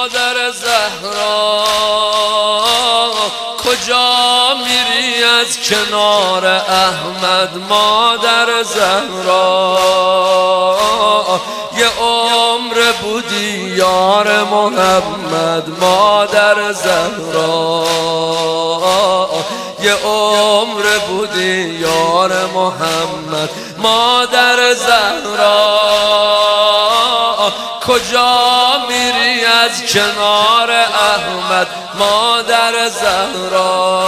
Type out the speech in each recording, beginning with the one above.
مادر زهرا کجا میری از کنار احمد؟ مادر زهرا یه عمر بودی یار محمد. مادر زهرا یه عمر بودی یار محمد. مادر زهرا کجا میری از کنار احمد؟ مادر زهرا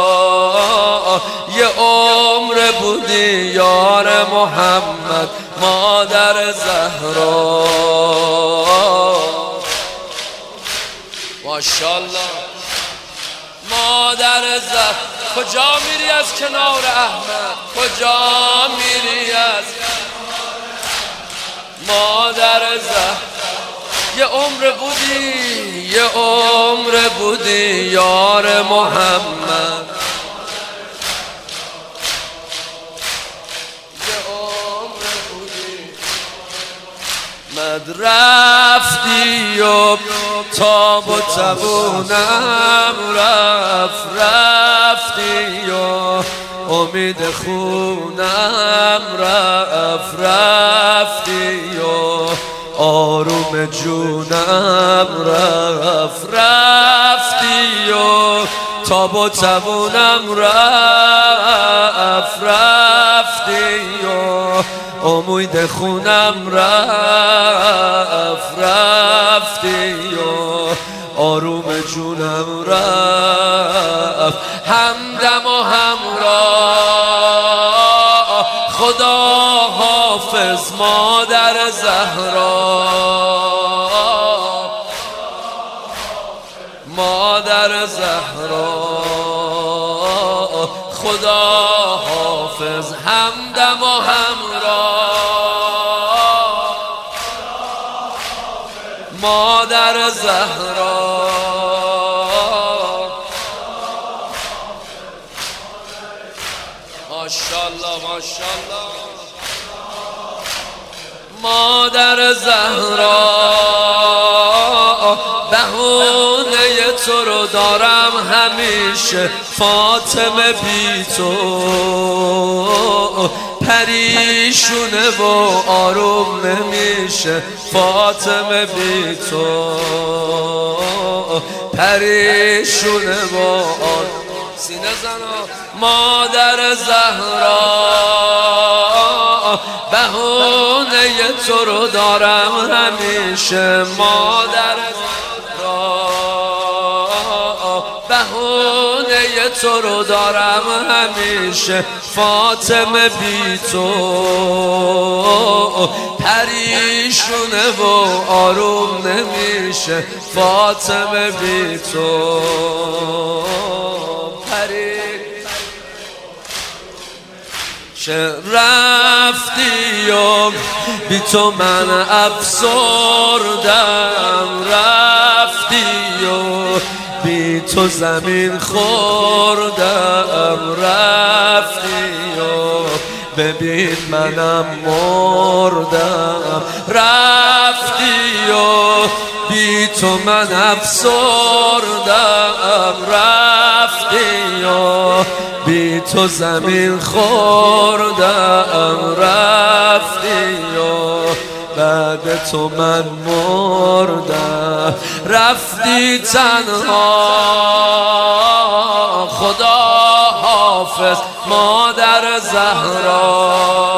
یه عمر بودی یار محمد. مادر زهرا ماشاءالله. مادر زهرا کجا میری از کنار احمد؟ کجا میری از مادر زهرا یه عمر بودی، یه عمر بودی یار محمد. یه عمر بودی مد رفتی و تاب و تبونم رفتی و امید خونم رفتی و آروم جونم رفتی و تاب و تبونم رفتی و امید خونم رفتی و آروم جونم رفت. همدم و همراه خدا حافظ مادر زهرا. مادر زهرا خدا حافظ. همدم و همراه مادر زهرا. ماشاءالله ماشاءالله. مادر زهرا بهونه تو رو دارم همیشه فاطمه بی تو پریشونه و آروم نمیشه. فاطمه بی تو پریشونه و آروم سینه زنا. مادر زهرا بهونه تو رو دارم همیشه. مادر زهرا بهونه تو رو دارم همیشه فاطمه بی تو پریشونه و آروم نمیشه. فاطمه بی تو رفتی و بی تو من افسردم. رفتی و بی تو زمین خوردم. رفتی و ببین منم مردم. رفتی و بی تو من افسردم. رفتی و بی تو زمین خوردم. رفتی و بعد تو من مردم. رفتی تنها خدا حافظ مادر زهرا.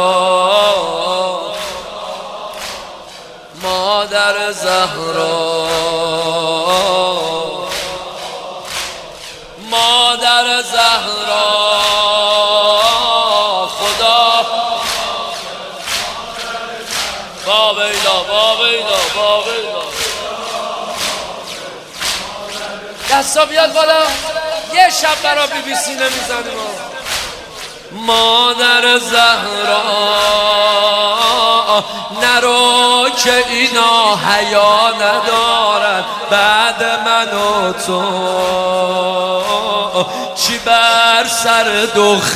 مادر زهرا مادر زهرا خدا بابیلا بابیلا بابیلا. دستا بیاد بالا یه شب برا بی بی سی نمیزنیم. مادر زهرا نرو که اینا حیا ندارن بعد من و تو. چی بر سر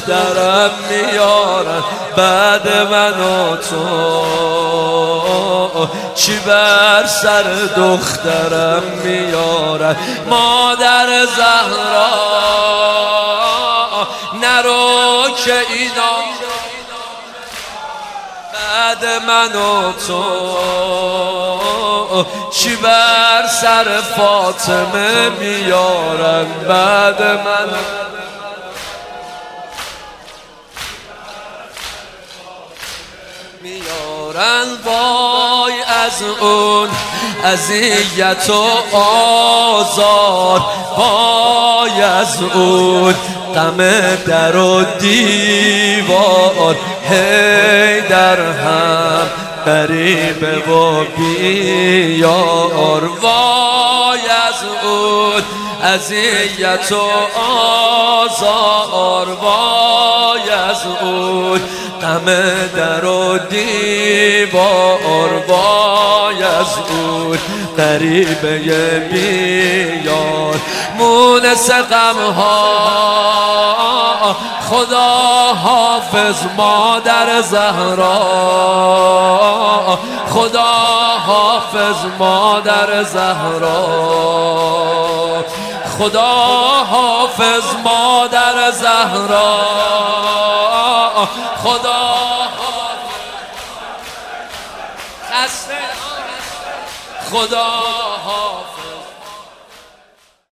دخترم میارن بعد من و تو. چی بر سر دخترم میارد مادر زهرا نرو که اینا بعد من و تو چی بر سر فاطمه میارن بعد من میارن وای از اون اذیت و آزار وای از اون غم در و دیوار هی در هم غریبه و بیار وای از اون اذیت و آزار وای از اون غم در و دیوار وای از اون غریبه بیار مونس غمها خدا حافظ مادر زهرا خدا حافظ مادر زهرا خدا حافظ مادر زهرا خدا خسته خدا